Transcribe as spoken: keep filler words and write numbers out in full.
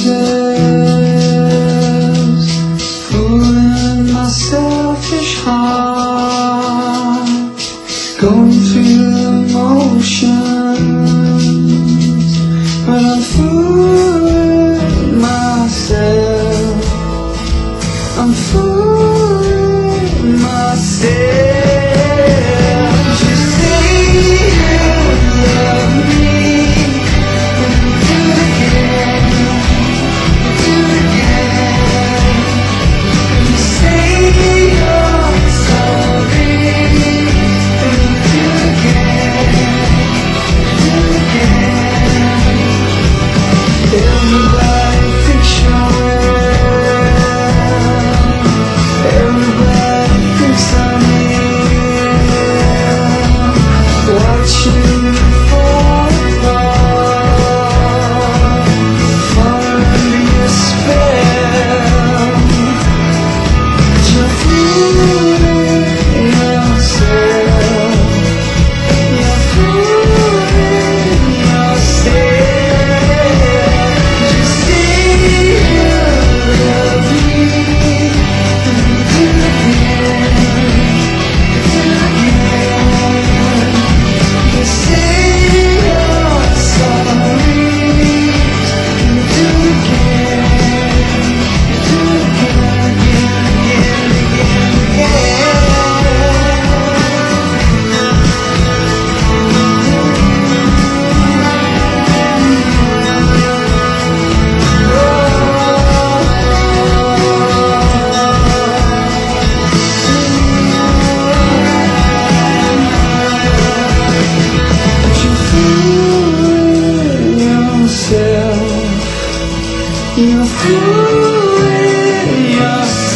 fooling my selfish heart, going through the motions, but I'm fooling myself, I'm fooling myself. Everybody thinks you're real. Everybody thinks I'm real. Watching you fall apart, fall under your spell. But you're fooling yourself. You're fooling yourself. You're fooling yourself.